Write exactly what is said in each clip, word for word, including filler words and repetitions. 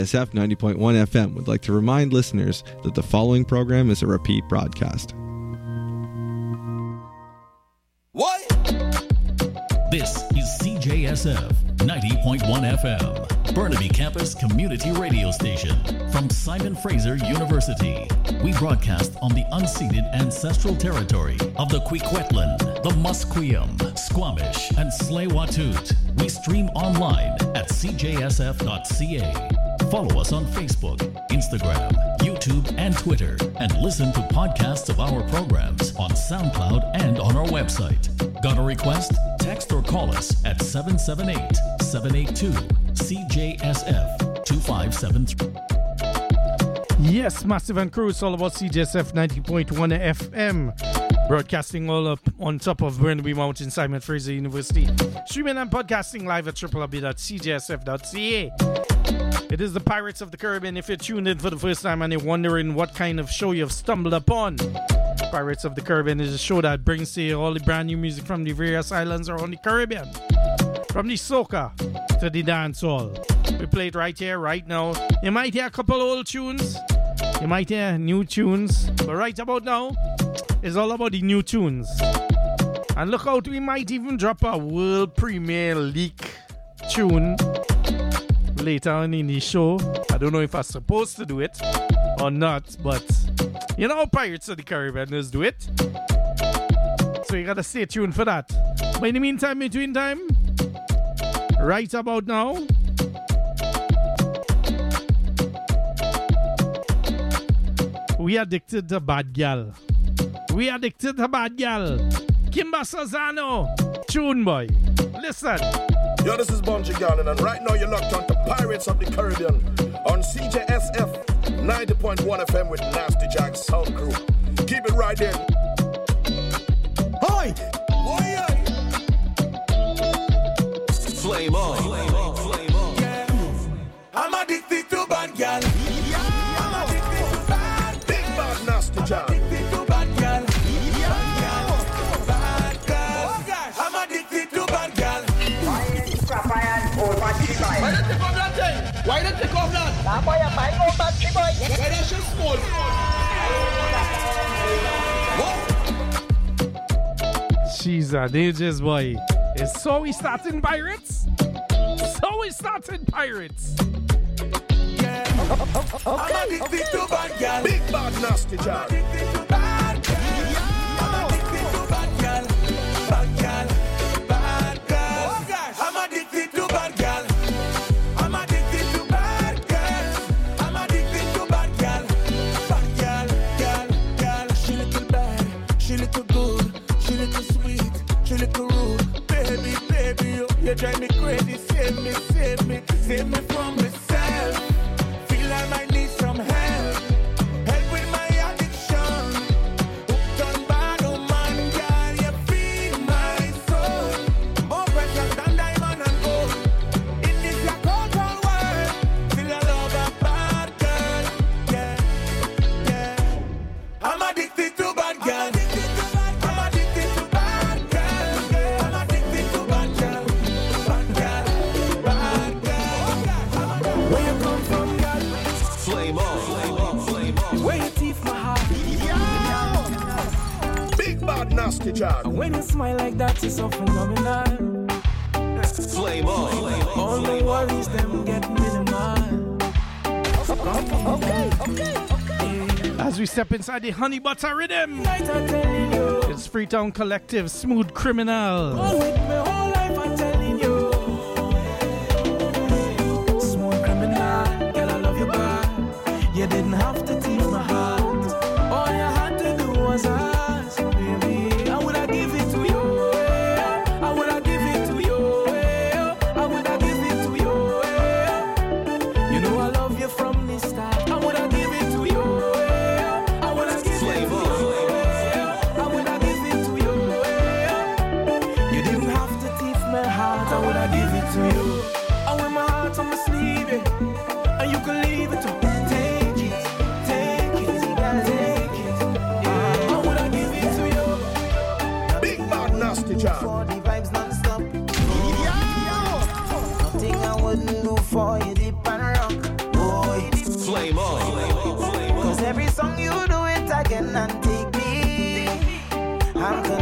S F ninety point one F M would like to remind listeners that the following program is a repeat broadcast. What? This is C J S F ninety point one F M, Burnaby Campus Community Radio Station from Simon Fraser University. We broadcast on the unceded ancestral territory of the Kwikwetlan, the Musqueam, Squamish, and Tsleil-Waututh. We stream online at c j s f dot c a. Follow us on Facebook, Instagram, YouTube, and Twitter, and listen to podcasts of our programs on SoundCloud and on our website. Got a request? Text or call us at seven seven eight, seven eight two, C J S F two five seven three. Yes, Massive and Crew, it's all about C J S F ninety point one F M. Broadcasting all up on top of Burnaby Mountain, Simon Fraser University. Streaming and podcasting live at w w w dot c j s f dot c a. It is the Pirates of the Caribbean. If you're tuned in for the first time and you're wondering what kind of show you've stumbled upon, Pirates of the Caribbean is a show that brings to you all the brand new music from the various islands around the Caribbean. From the soca to the dancehall. We play it right here, right now. You might hear a couple old tunes. You might hear new tunes. But right about now, it's all about the new tunes. And look out, we might even drop a world premiere leak tune later on in the show. I don't know if I'm supposed to do it or not, but you know how Pirates of the Caribbean do it. So you gotta stay tuned for that. But in the meantime, between time, right about now, we addicted to bad gal. We addicted to bad gal. Kimba Sazano, tune boy. Listen. Yo, this is Bunji Garland, and right now you're locked on to Pirates of the Caribbean on C J S F ninety point one F M with Nasty Jack Sound Crew. Keep it right there. Hi! Flame on. Flame on. Flame on. Yeah. I'm addicted to bad gal. Yeah. I'm addicted to bad. Big bad Nasty Jack. I'm addicted to bad gal. Yeah. Bad gal. Oh, gosh. I'm addicted to bad gal. Why don't you come that thing? Why don't you come that? That boy, I'm buying no bad boy. Why don't you small? What? She's a dangerous boy. It's so we starting Pirates? So we starting Pirates. Yeah. I'm addicted to bad gal. Big bad Nasty Jack. I'm addicted to bad gal. I'm addicted to bad gal. Bad gal. Bad gal. Oh gosh. I'm addicted to bad gal. I'm addicted to bad gal. I'm addicted to bad gal. Bad gal. Gal. Gal. She little bad. She little good. She little sweet. She little rude. Baby, baby, you, you drive me crazy. Save me, save me. Save me from myself. Feel I might need some help. Help with my addiction. Hooked on bad, oh man, girl, you feed my soul. More precious than diamond and gold. In this your cultural world, feel I love a bad girl. Yeah, yeah. I'm addicted to bad girl. I'm addicted to bad girl. I'm addicted to bad girl. Bad girl, bad girl. Where you come from, girl? Flame on. Flame on. Flame on. Where you teeth my heart? Yeah. Big bad Nasty Jack. When you smile like that, you're so phenomenal. Flame on. Flame on. All the worries, them get minimal. Okay, okay, okay. As we step inside the Honey Butter Rhythm, Night I'm telling you. it's Freetown Collective, Smooth Criminal. All with my whole life I'm telling you. Smooth criminal, girl I love you bad. You didn't have to tease my heart. All you had to do was ask, baby. I would have give it to you. I would have give it to you. I would have give it to you. You know I love you from the start. I would have give it to you. I would have give it to Flame you. on. I would have give it to you. You didn't have to thief my heart. I would have give it to you. I wear my heart on my sleeve, yeah. And you can leave it. Take it, take it, take it. I would have give it to you. Big bad Nasty Jack. For the vibes non-stop. Nothing I wouldn't do for you, deep and rock. Oh,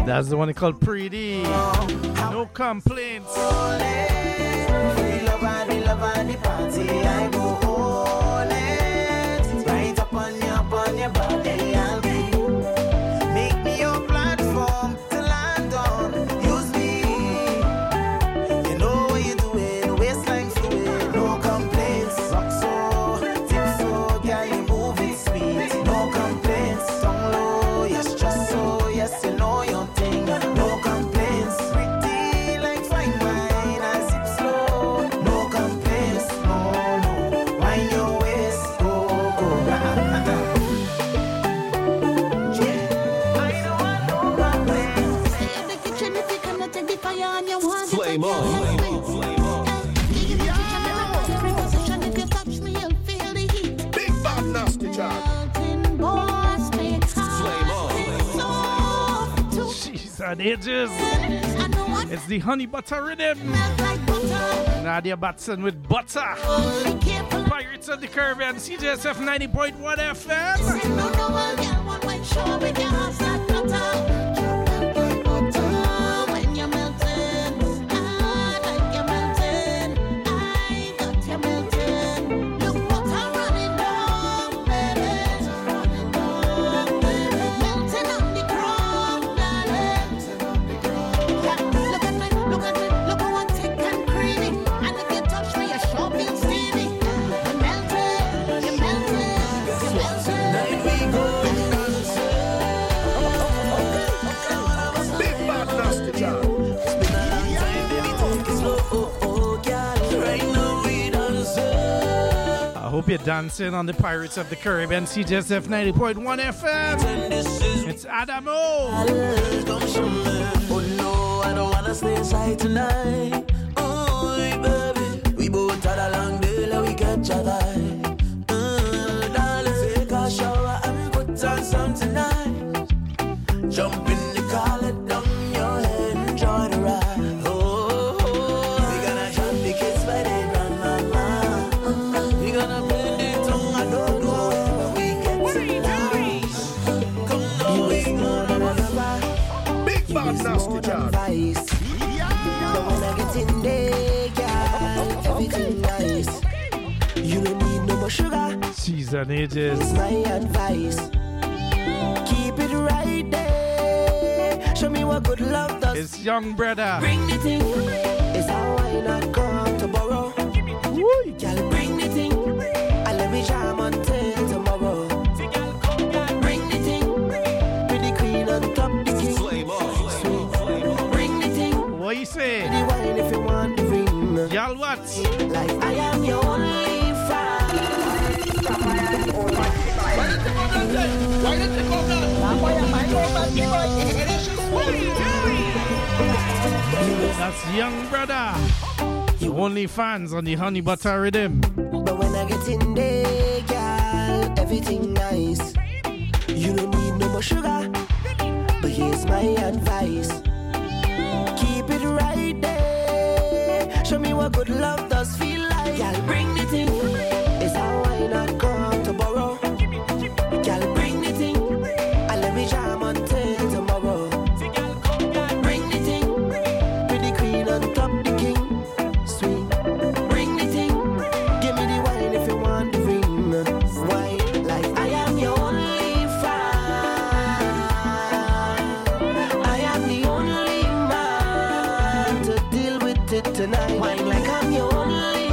That's the one called Pretty. No complaints. Free love and the love and the party, I go all in. Right up on your, up on your body, I'll be. Make me your platform to land on. Use me. You know what you're doing, waistline fluid, no complaints. Rock so, tip so, girl, you move it sweet. No complaints, tongue low, yes, just so, yes, you know your thing. No complaints, pretty like fine wine, I sip slow. No complaints, no, no, wind your waist, go, go. I don't want no complaints. Stay in the kitchen if you cannot take the fire and you want it Flame again. on, flame on, flame on. Stay in the kitchen and every position. If you touch me, you'll feel the heat. Big bad nasty job. Melting boys make Flame on, hearts soft to Jeez and ages. I know what It's the honey butter rhythm. melt like butter. Nadia Batson with butter. Be careful. Pirates of the Caribbean, C J S F ninety point one F M. Say no, no, well, girl, one white show with your hands that butter. You melt like butter when you're melting. I like you melting. I got you melting. Look, butter running down, baby. Running down, baby. Melting on the ground, darling. Yeah, look at me, look at me, look how I'm thick and creamy. And if you touch me, you sure feel steamy. You're melting, you're melting, you're melting. Night we go Big bad nasty job. It's been a long time, baby, take it slow, oh, oh, girl. Right now we dance. I hope you're dancing on the Pirates of the Caribbean, C J S F ninety point one F M. And this is It's Adamo. come show me. Oh no, I don't wanna stay inside tonight. Oh, baby, we both had a long day, like we catch a vibe. Uh, darling, take a shower and put on some tonight. Jump in the car, let down your head, enjoy the ride. Oh, oh, oh. We gonna drop the kids by the grandmama. We gonna play the tongue, I don't know when we get to nice. Come now, we gonna never. Big bad nasty job. Advice. But when I get in there, girl, everything nice. You don't need no more sugar, Jeez and ages. it's my advice. Keep it right there. Show me what good love does. It's young brother. Bring the thing. It's how I not come to borrow. Girl, bring the thing. I let me jam until tomorrow. Bring the thing. Pretty queen on top the king. Flame on, flame on, flame on. Bring the thing. What you say? The wine if you want the ring. Y'all what? Like I am your only fan. That's young brother. Only fans on the honey butter rhythm. But when I get in there, girl, everything nice. You don't need no more sugar. But here's my advice. Keep it right there. Show me what good love does feel like. Girl, bring the thing. It's how I not come to borrow. Girl, bring the thing. I let me jam until tomorrow. Bring the thing. Pretty queen on top the king. Sweet. Bring the thing. Give me the wine if you want the ring. Wine like I am your only fan. I am the only man to deal with it tonight. Wine like I'm your only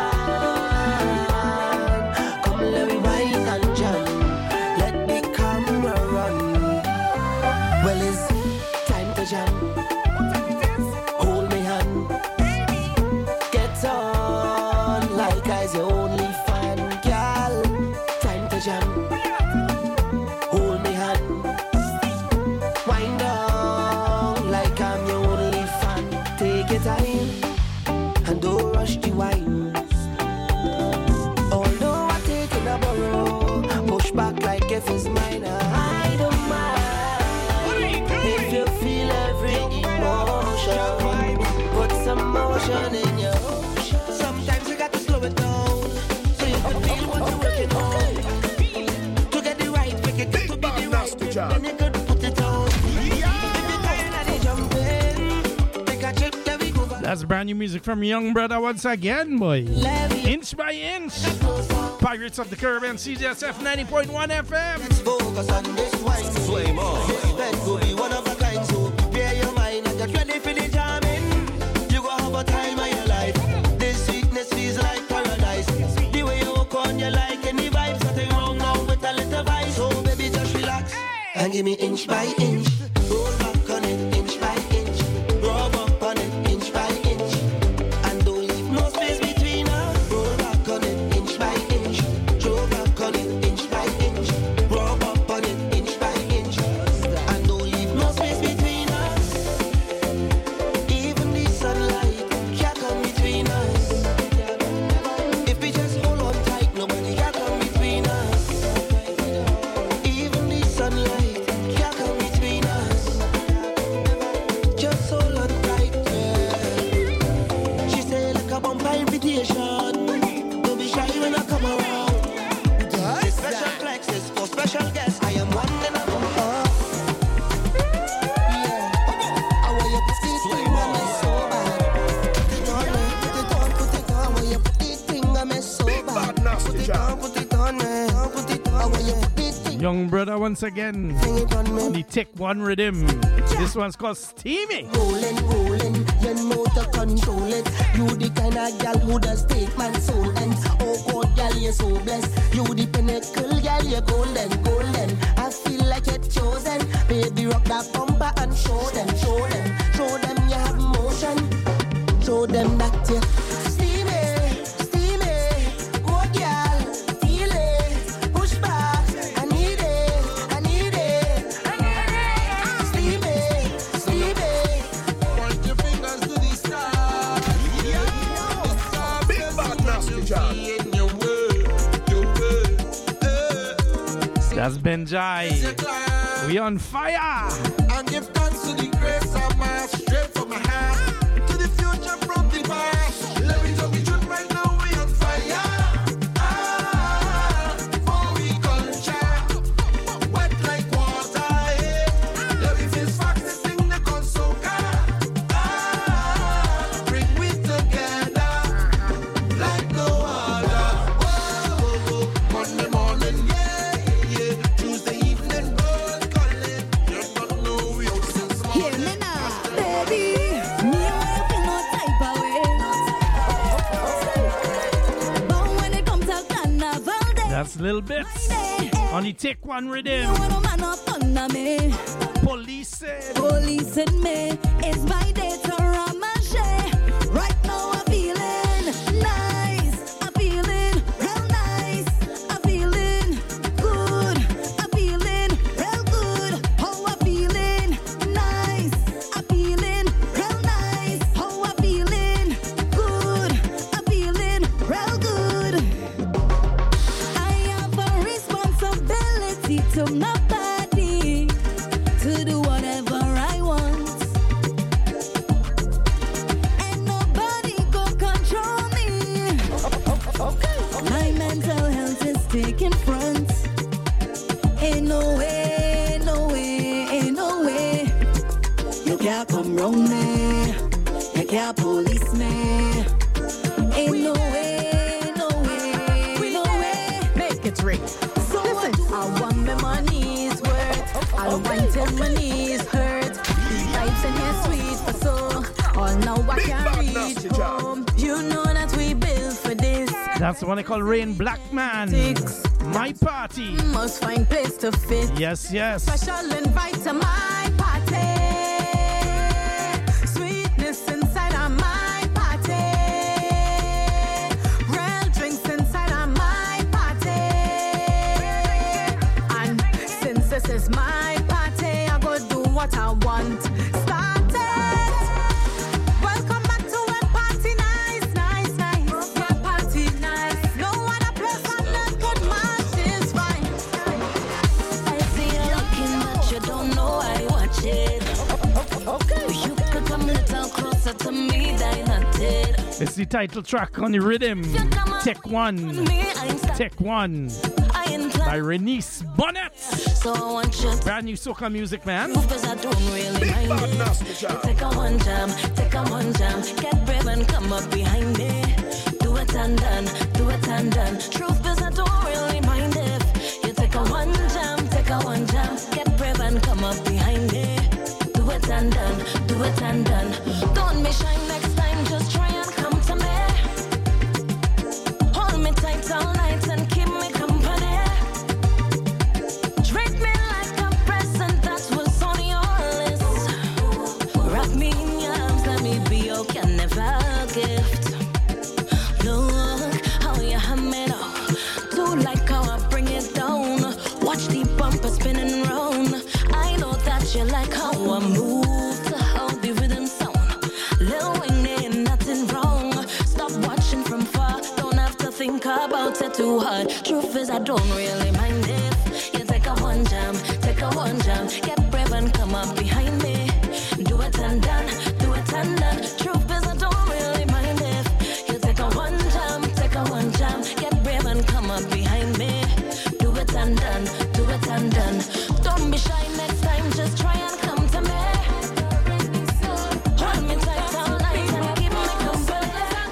fan. Come let me wine and jam. Let the camera run. Well, it's time to jam. Hold me hand. Get on like I's your only fan, girl. Time to jam. Hold me hand. Wind down like I'm your only fan. Take your time and don't rush the wine. Although I take in a borrow, push back like if it's mine. I don't mind if you feel every emotion. Put some motion in your ocean. Sometimes you got to slow it down so you can feel what you're working on. To get the right, make it to be the right. Then you could put it on. If you guys That's brand new music from Young Brother once again, boy. Inch by inch. Pirates of the Caribbean, C J S F ninety point one F M. Let's focus on this wine. Flame on. That could be one of a kind, so prepare your mind and get ready for the jamming. You go have a time of your life. This sweetness feels like paradise. The way you walk on, you like any vibes. Nothing wrong now with a little vibe. So baby, just relax and give me inch by inch. Roll back on it, inch by inch. Rub up on it, inch by inch. And don't leave no space between us. Roll back on it, inch by inch. Throw back on it, inch by inch. Rub up on it, inch by inch. And don't leave no space between us. Even the sunlight can't come between us. If we just hold on tight, nobody can come between us. Even the sunlight can't come between us. Just hold on tight, yeah. She say like a bumper invitation. Don't be shy when I come around. This special flex is for special guests. I am one and I'm one. Yeah. I want you to put this thing on me so bad. Put it on me, put it on, put it on. When you put this thing on me so bad. Put it on, put it on me, put it on. I want you put this thing Young Brother once again. on me. On the Tech One rhythm. This one's called Steamy. Rolling, rolling, you know to control it. You the kind of gal who does take man soul. And oh God, gal, you're so blessed. You the pinnacle, gal, you're golden, golden. I feel like you're chosen. Baby, rock that bumper and show them, show them, show them you have motion. Show them that you steamy, steamy. Good gal, feel it, push back. I need it, I need it, I need it. Steamy, steamy. Point your fingers to the sky. Big bad nasty job. In your word, your word. That's Benjai. We on fire. And give thanks to the grace of my straight from my heart to the future from the past. Let me tell the truth right now, we on fire. Ah, for we culture, wet like water. Eh. Let me feel facts, this thing they call soca. Ah, bring we together like no other. Whoa, whoa, whoa. Monday morning, yeah, yeah. Tuesday evening, roll calling. You don't know we out since Hear morning. me now, baby. Me and you feel no type of way. But when it comes to carnival day, That's Little Bits. On the Tech One you rhythm. want a man up under me. Police said. Police and me, it's my day to ramashe. Right now I'm feeling nice. I'm feeling real nice. I'm feeling good. I'm feeling real good. How I'm feeling nice. I'm feeling real nice. How I'm feeling good. I'm feeling real good. I have a responsibility to my body to do whatever I want. And nobody go control me. My mental health is taking front. Ain't no way, no way, ain't no way. You can't come round me. You can't police me. Ain't no way, no way, no way. Make it ring. So what Listen, I want my money's worth. I don't want till my knees hurt. These vibes in here sweet for soul. All now I Big can bad reach nasty job. home. You know that we built for this. That's the one they call Rain Blackman. Six. My party. Must find place to fit. Yes, yes. Special invite to my party. Sweetness inside of my party. Real drinks inside of my party. And since this is my party, I go do what I want. Start it. Welcome back to a party nice, nice, nice. Yeah, party nice. No other place on earth could match this vibe. I see you looking, but you don't know I watch it. It's the title track on the rhythm. Take One. Take One. By Renice Bonnet. So I want you. Brand new soca music, man. Because I don't really mind it. Take a one jam, take a one jam. Get brave and come up behind me. Do it and done, do it and done. Truth is I don't really mind if you take a one jam, take a one jam. Get brave and come up behind me. Do it and done, do it and done. Don't be shy next time, just try and come to me. Hold me tight all night and keep me company. Treat me like a present that was on your list. Wrap me in your arms, let me be your carnival gift. Look how you ham it up. Do like how I bring it down. Watch the bumper spinning round. I know that you like how I move to how the rhythm sound. Lil Wayne ain't nothing wrong. Stop watching from far. Don't have to think about it too hard. Truth is I don't really mind if you take a one jam, take a one jam. Get brave and come up behind me. Do it and done, do it and done. Truth is I don't really mind if you take a one jam, take a one jam. Get brave and come up behind me. Do it and done, do it and done. Don't be shy next time, just try and come to me. Hold me tight all night and keep me company.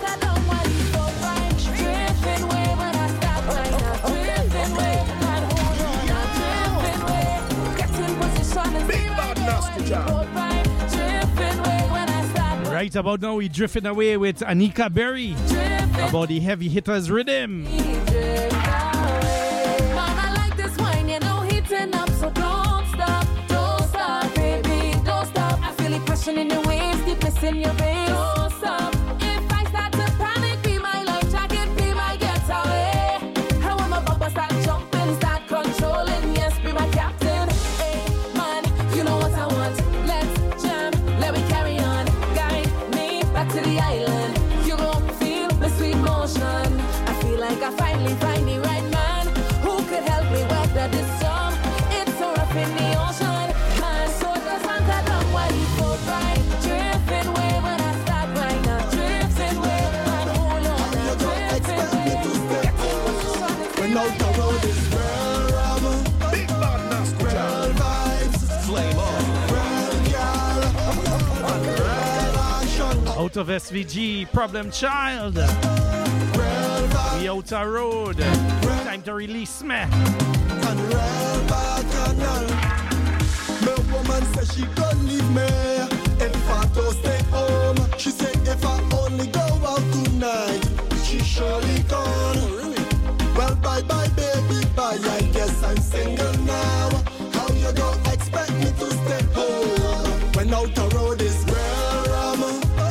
Drifting way when I stop right now. Drifting way and hold on now. Drifting way, get in position and Big bad nasty job. drifting way when I stop. Right about now, we drifting away with Anika Berry about the heavy hitters rhythm. Man, I like this wine, you know, heating up, so don't stop, don't stop, baby, don't stop. I feel it pressing in your waves, deepness in your veins. Don't stop. If I start to panic, be my life jacket, be my getaway. How am I bumper start jumping, start controlling, yes, be my captain. Hey, man, you know what I want. Let's jam, let me carry on. Guide me back to the island. You gon' feel the sweet motion. I feel like I finally find the right man who could help me weather this storm. It's so rough in the ocean, man. So just anchor down while you float by. Drifting way when I start right now. Drifting way, man, hold on now. Drifting way, get in position. When out the road is real rum, Big bad nasty real job. vibes, Flame on. real girl, and real action, Out of S V G, Problem Child. real vibe, We out a road. Time to release me. and real bacchanal. My woman said she can't leave me if I don't stay home. She said if I only go out tonight, she surely gone. Well, bye bye baby, bye. I guess I'm single now. How you don't expect me to stay home when out the road is real rum,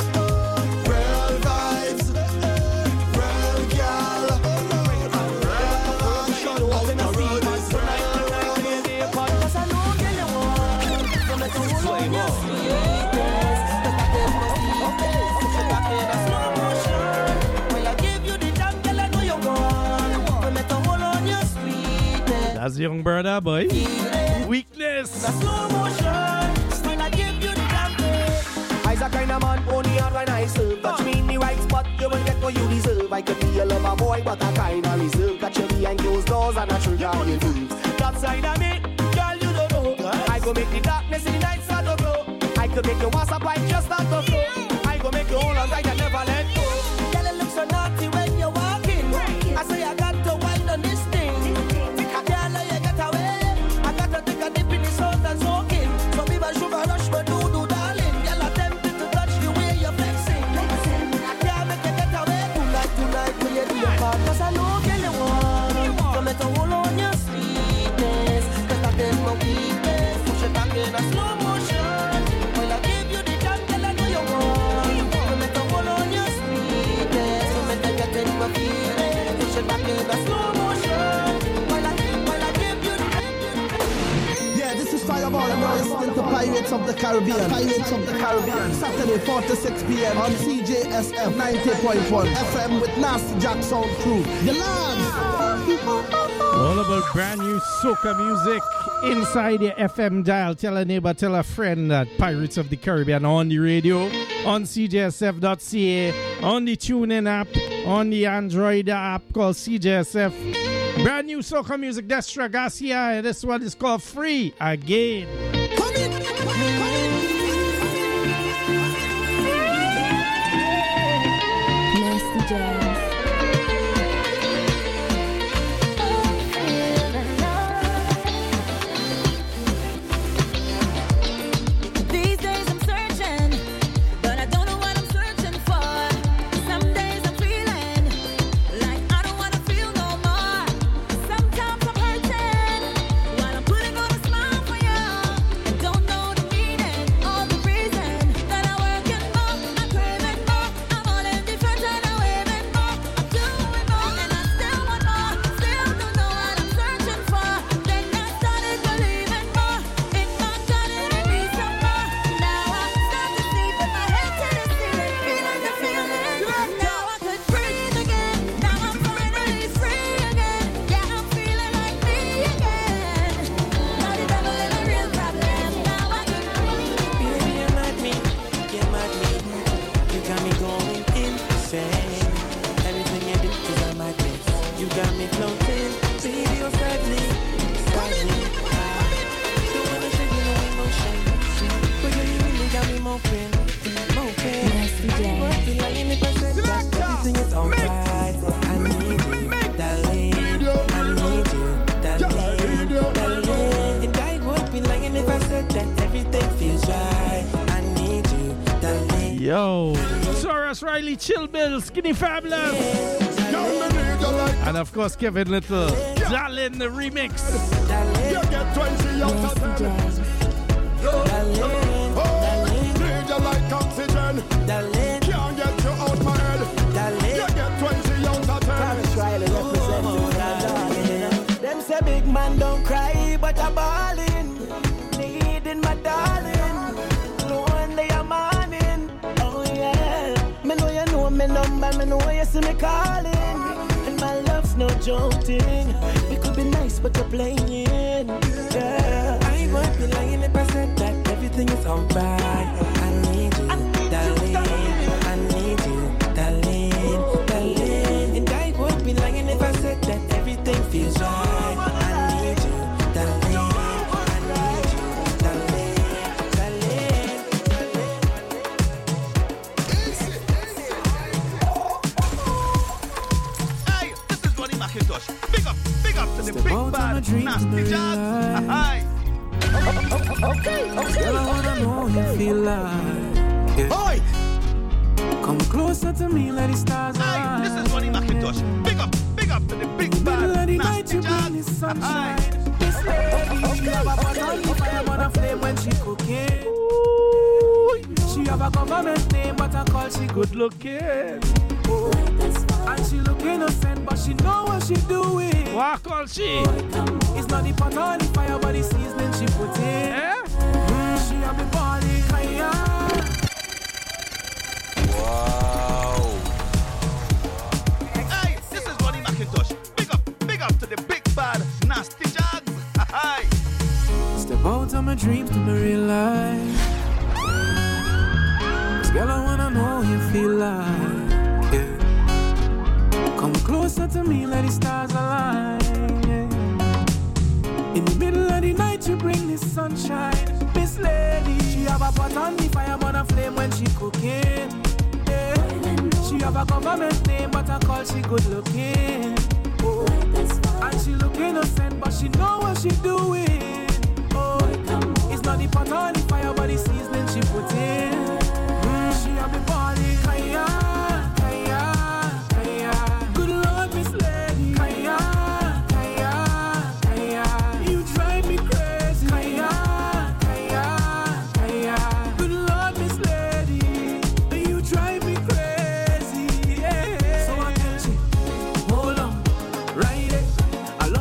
real vibes, real girl, and real action. Out the road is real rum. Cause I know girl you want. So make you hold on your sweetness. Cause I get my sweetness. Put you back in a slow motion. When I give you the jam, girl, I know you want. So make you hold on your sweetness. That's young brother, boy. Weakness. A slow motion. When I give you the jam, girl. I's a kind of man only on when I serve. Touch me in the right spot, you will get what you deserve. I could be a lover boy, but I kind of reserve. Catch you behind closed doors and I trigger your moves. That side of me, girl, you don't know. I go make the darkness in the night start to glow. I could make your WhatsApp like just start to flow. I go make you hold on tight and never let go. Girl, it looks so naughty when you're walking. I say I got to wind on this thing. I can't let you get away. I got to take a dip in the salt and soaking. Some people sugar rush, but do do darling. Girl, I'm tempted to touch the way you're flexing. I can't make you get away. Tonight, tonight, will you do your part? Cause I know, girl, you want. So make you hold on your sweetness. Cause I get my weakness. Push it back in a slow motion. When I give you the jam, girl, I know you want. So make you hold on your sweetness. So make you get in my feelings. Push it back in a slow motion. When I, when I give you the Yeah, this is Fireball and you're listening to Pirates of the Caribbean. Pirates of the Caribbean. Saturday, four to six p.m. on C J S F ninety point one F M with Nasty Jack Sound Crew. The lads! All about brand new soca music inside your F M dial. Tell a neighbor, tell a friend that Pirates of the Caribbean on the radio, on C J S F dot C A, on the TuneIn app, on the Android app called C J S F. Brand new soca music, Destra Garcia. This one is called Free Again. Nasty Jazz. These days I'm searching, but I don't know what I'm searching for. Some days I'm feeling like I don't want to feel no more. Sometimes I'm hurting while I'm putting on a smile for you. I don't know the meaning or the reason that I'm working more. I'm craving more. I'm all indifferent and I'm waving more. I'm doing more and I still want more. Still don't know what I'm searching for. Then I started believing more in my God and in me some more. Now I start to sleep with my head to the ceiling, feeling the feeling. Now I could breathe again. Now I'm finally free again. Yeah, I'm feeling like me again. Now the devil is a real problem. Now I could breathe. Baby, you're mad me, you're mad me. You got me going insane. Everything you do is a madness. You got me floating, baby, you're sadly, sadly. Don't wanna take me no emotion, but girl, you really got me moping, moping. Nasty Jazz. But you lying if I said that everything is alright. I need you, darling. I need you, darling, darling. And I would be lying if I said that everything feels right. I need you, darling. Yo, Soros Riley, Chill Bill, Skinny Fabulous, and of course Kevin Little, Darling the remix. Darling, You get twenty out of Nasty ten. Jazz. darling, Oh, need you like oxygen. darling, Can't get you out my head. You darling. get twenty out of ten. Paris Riley representing that darling. Them say big man don't cry, but I'm balling. Needing my darling. Lonely I'm morning. Oh yeah. Me know you know me number, me know you see me calling. And my love's no joking. We could be nice, but you're playing. Yeah. I won't be lying if I said that everything is alright. I need you, darling. I need you, darling, darling. And I won't be lying if I said that everything feels right. I need you, darling. I need you, darling, darling, Hey, this is Ronnie McIntosh. Big up, big up to the Step big out on bad a dream nasty to jazz. realize. Hi. Girl, I wanna know you feel like. Yeah. Come closer to me, let the stars Hey, align. this is Ronnie McIntosh. Big up, big up to the big Middle of bad the night, nasty you bring the jazz. sunshine. This lady, she have a pot on the fire, but a flame when she cooking. She have a government name, but I call she good looking. Oh. And she look innocent, but she know what she doing. What call she? It's not the pot on the fire, but the seasoning she put in. Eh? Mm, she have the body kaya. Hey, this is Ronnie McIntosh. Big up, big up to the big bad nasty jazz. Hi. Step out of my dreams to my real life. Girl, I wanna know you feel like. Yeah. Come closer to me, let the stars align. Yeah. In the middle of the night, you bring the sunshine. Miss Lady, she have a pot on the fire, but a flame when she cooking. Yeah. She have a government name, but I call she good looking. Oh. And she look innocent, but she know what she doing. Oh. It's not the pot on the fire, but the seasoning she put in. Mm, she have the body kaya, kaya, kaya. Good Lord, Miss Lady, kaya, kaya, kaya. You drive me crazy, kaya, kaya, kaya. Good Lord, Miss Lady, you drive me crazy. Yeah. So I tell you, hold on, ride it. I love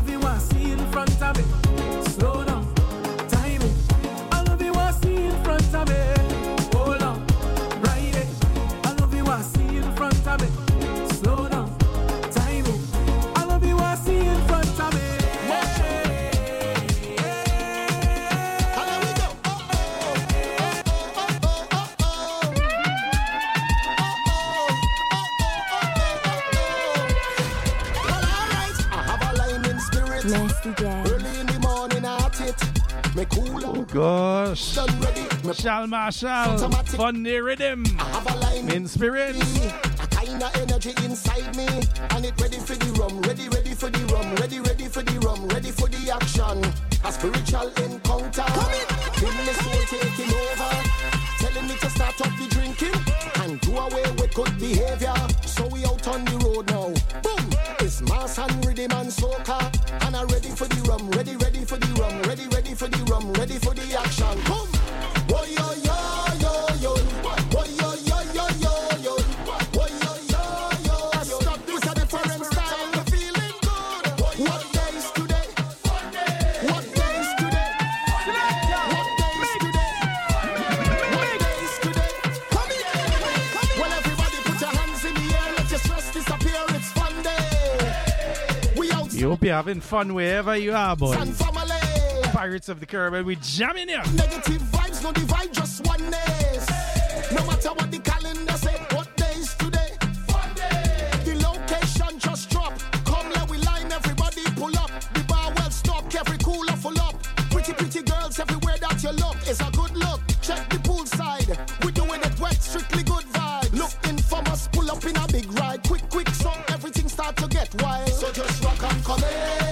it. Nasty Jam. Early in the morning, I hot it. Me cool Oh gosh. done ready. Me Shal Marshall. Fun the rhythm. have a line In spirit. a kind of energy inside me, and it ready for the rum, ready, ready for the rum, ready, ready for the rum, ready for the action. A spiritual encounter. Come in. Feel my soul taking over, telling me to start up the drinking and do away with good behavior. So we out on the road now. Boom! It's mass and rhythm and soca, and I'm ready for the rum, ready, ready for the rum, ready, ready for the rum, ready for the action. Boom! Boy, yo, yo, yo, yo. Boy, yo, yo, yo, yo, yo. Boy, yo, yo, yo, yo. Stop this a different style. I'm feeling good. What day is today? What day is today? What day is today? What day is today? Come in. Well, everybody put your hands in the air. Let your stress disappear. It's fun day. We out. You hope you're having fun wherever you are, boys. Sun family. Pirates of the Caribbean, we jamming here. Negative vibes, no divide, just oneness. No matter what the calendar say, what day is today? Fun day. The location just drop. Come let we line, everybody pull up. The bar well stopped, every cooler full up. Pretty, pretty girls everywhere that you look is a good look. Check the pool side, we doing it wet, strictly good vibes. Look infamous, pull up in a big ride. Quick, quick, so everything start to get wild. So just rock and come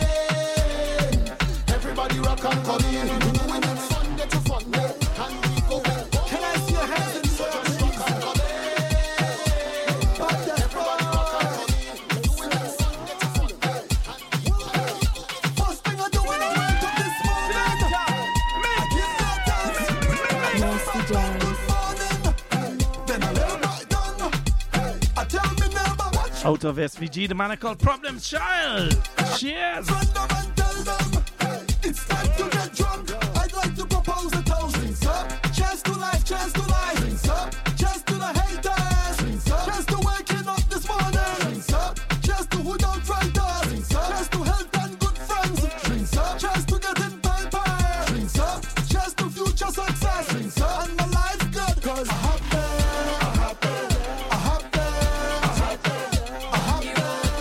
in. Everybody rock and come in. We doing it fun day to fun day, and we go in. Can I see your hands in the air? Just rock and come in. Everybody rock and come in. We doing it fun day to fun day, and we go in. First thing I do when I wake up this morning, I give that dance. Nasty Jam. Good morning. Then I lay back down. I tell me never watch. Out of S V G, the man I called Problem Child. Cheers. Random and tell them it's time to get drunk. I'd like to propose a toast. Drinks up. Cheers to life, cheers to life. Drinks up. Cheers to the haters. Drinks up. Cheers to waking up this morning. Drinks up. Cheers to who don't fright us. Drinks up. Cheers to health and good friends. Drinks up. Cheers to getting paper. Drinks up. Cheers to future success. Drinks up. And my life good. Cause I'm happy. I'm happy. I'm happy. I'm happy. I'm happy.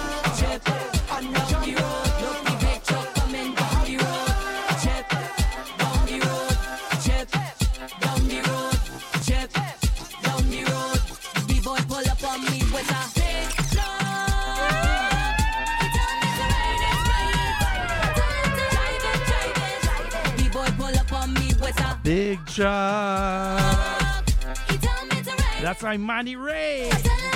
I'm happy. Big truck. That's my Manny Ray.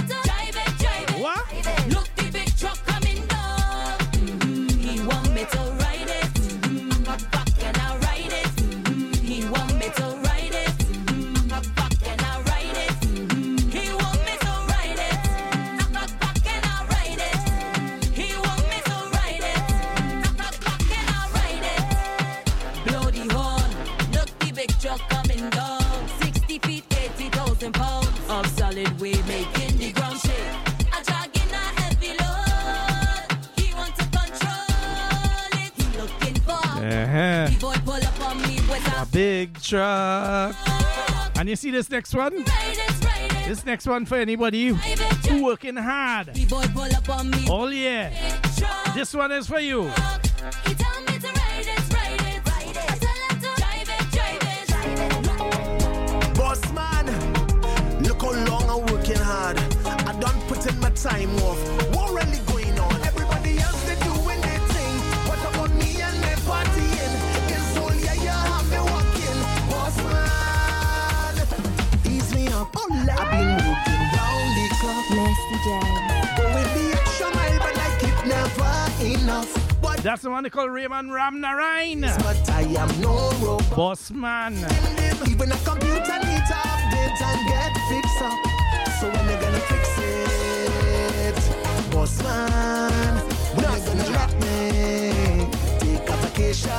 What? Look, the big truck coming down. Mhm, he want me to ride it. Mhm, back, back and I ride it. Mhm, he want me to ride it. Mhm, back, back and I ride it. Mhm, he want me to ride it. Back, back and I ride it. He want me to ride it. Back, back and I ride it. Blow the horn. Look, the big truck coming down. Sixty feet, eighty thousand pounds of solid weight making the ground shake. A dragging a heavy load. He wants to control it. He looking for. Uh-huh. The boy pull up on me with a A big truck. And you see this next one? ride it, ride it. This next one for anybody who working hard. The boy pull up on me. All year. Truck. This one is for you. He tell me to ride it, ride it, ride it. I tell him to drive it, drive it, drive it. Boss man, look how long I'm working hard. I done put in my time off. What really going on? Everybody else they doing their thing. What about me and my partying? It's all yeah, you have me walking. Boss man, ease me up. Oh, I've been working round the clock. Nasty Jam. Going the extra mile, but like it never enough. But That's the one they call Raymond Ramnarine. but I am no robot. Boss man. Even a computer needs to update and get fixed up. So when you gonna fix it, boss man? When you gonna let me take a vacation?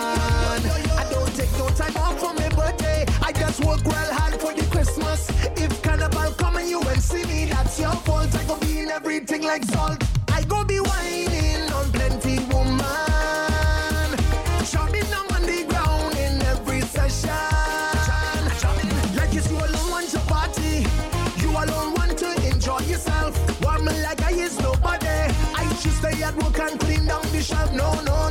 I don't take no time off for my birthday. I just work real hard for the Christmas. If Carnival come and you will see me, that's your fault. I go be in everything like salt. I go be whining on plenty woman. Chopping down on the ground in every session. Like it's you alone want to party. You alone want to enjoy yourself. One man like I is nobody. I just stay at work and clean down the shelf. No